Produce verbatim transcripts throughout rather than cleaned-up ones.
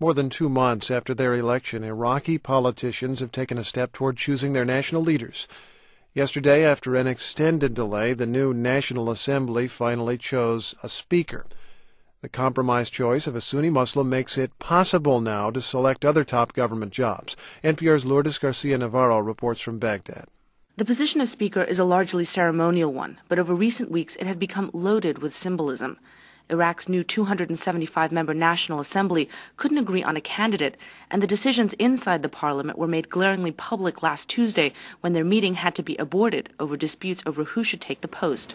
More than two months after their election, Iraqi politicians have taken a step toward choosing their national leaders. Yesterday, after an extended delay, the new National Assembly finally chose a speaker. The compromise choice of a Sunni Muslim makes it possible now to select other top government jobs. N P R's Lourdes Garcia-Navarro reports from Baghdad. The position of Speaker is a largely ceremonial one, but over recent weeks it had become loaded with symbolism. Iraq's new two hundred seventy-five member National Assembly couldn't agree on a candidate, and the decisions inside the parliament were made glaringly public last Tuesday when their meeting had to be aborted over disputes over who should take the post.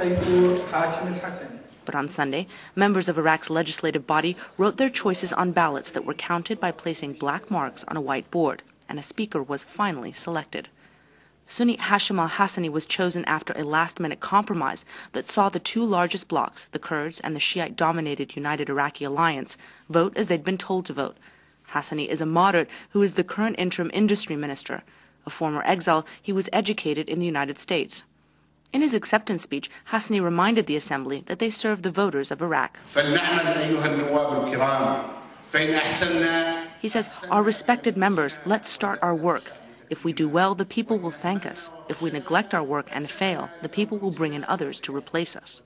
But on Sunday, members of Iraq's legislative body wrote their choices on ballots that were counted by placing black marks on a white board, and a speaker was finally selected. Sunni Hashim al-Hassani was chosen after a last-minute compromise that saw the two largest blocs, the Kurds and the Shiite-dominated United Iraqi Alliance, vote as they'd been told to vote. Hassani is a moderate who is the current interim industry minister. A former exile, he was educated in the United States. In his acceptance speech, Hassani reminded the assembly that they serve the voters of Iraq. He says, "Our respected members, let's start our work. If we do well, the people will thank us. If we neglect our work and fail, the people will bring in others to replace us."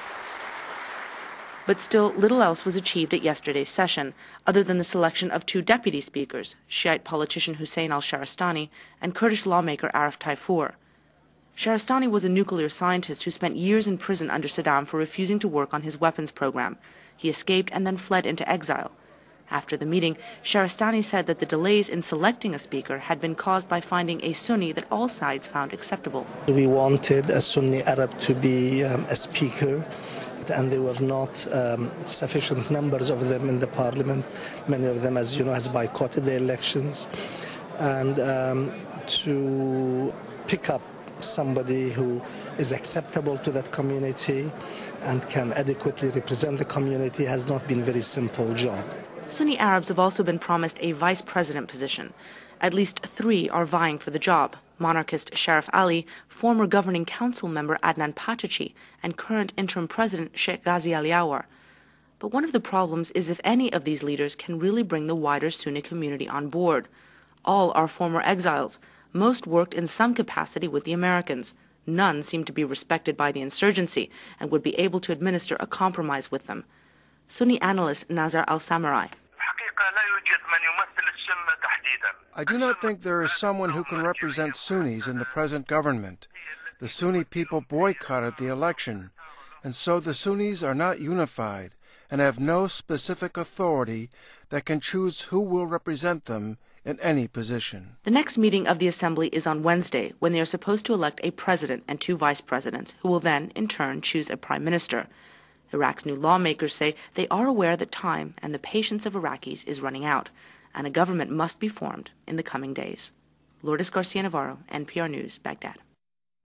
But still, little else was achieved at yesterday's session, other than the selection of two deputy speakers, Shiite politician Hussein al-Shahrastani and Kurdish lawmaker Arif Taifour. Shahrastani was a nuclear scientist who spent years in prison under Saddam for refusing to work on his weapons program. He escaped and then fled into exile. After the meeting, Shahrastani said that the delays in selecting a speaker had been caused by finding a Sunni that all sides found acceptable. We wanted a Sunni Arab to be um, a speaker, and there were not um, sufficient numbers of them in the parliament. Many of them, as you know, has boycotted the elections. And um, to pick up somebody who is acceptable to that community and can adequately represent the community has not been a very simple job. Sunni Arabs have also been promised a vice president position. At least three are vying for the job: monarchist Sharif Ali, former governing council member Adnan Pachachi, and current interim president Sheikh Ghazi Aliawar. But one of the problems is if any of these leaders can really bring the wider Sunni community on board. All are former exiles. Most worked in some capacity with the Americans. None seem to be respected by the insurgency and would be able to administer a compromise with them. Sunni analyst Nazar al-Samarrai. I do not think there is someone who can represent Sunnis in the present government. The Sunni people boycotted the election, and so the Sunnis are not unified and have no specific authority that can choose who will represent them in any position. The next meeting of the Assembly is on Wednesday, when they are supposed to elect a president and two vice presidents, who will then, in turn, choose a prime minister. Iraq's new lawmakers say they are aware that time and the patience of Iraqis is running out, and a government must be formed in the coming days. Lourdes Garcia-Navarro, N P R News, Baghdad.